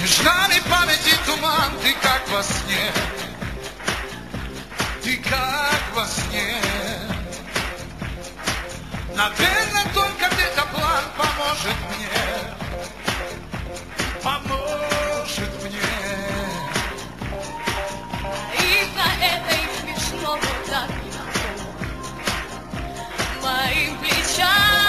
Между нами памяти туман, ты как во сне, ты как во сне. Наверное, только где-то план поможет мне, поможет мне. И за это и смешно, вот так моим плечам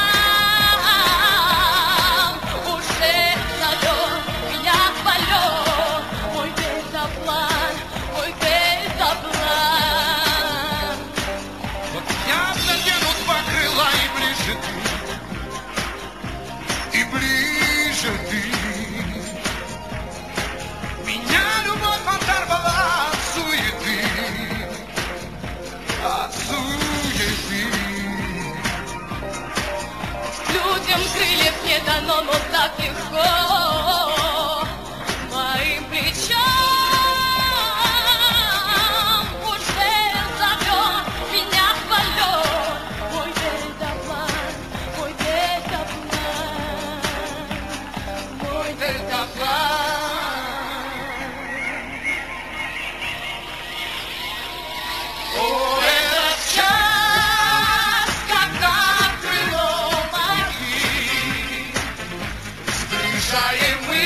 уже зовет меня в полет. Мой дельтаплан, мой дельтаплан. Вот я надену два крыла и ближе ты, и ближе ты. Меня любовь оторвала от суеты, от суеты. Людям крыльев не дано, но так легко моим плечам уже зовет меня в полет. Мой дельтаплан, мой дельтаплан, мой дельтаплан. О, этот час, когда крылом огни сближаем мы,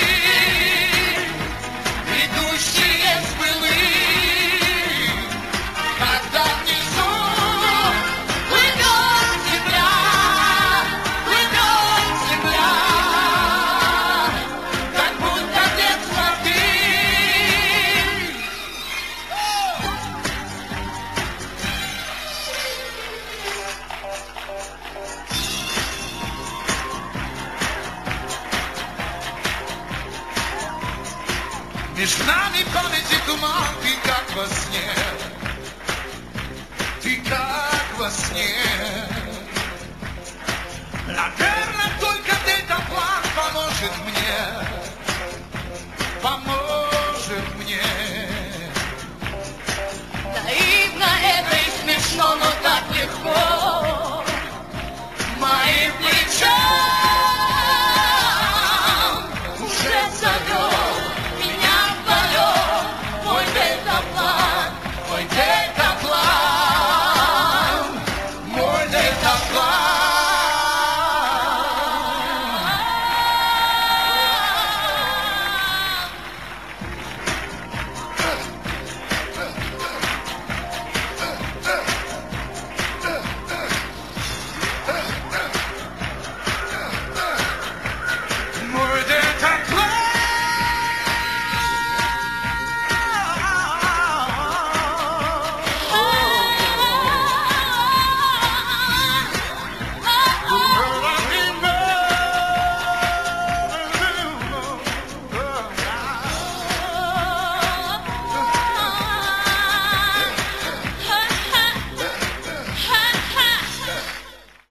идущие с былых, когда внизу плывет земля, как будто детство ты. Между нами памяти туман, ты как во сне, ты как во сне. Наверное, только дельтаплан поможет мне, поможет.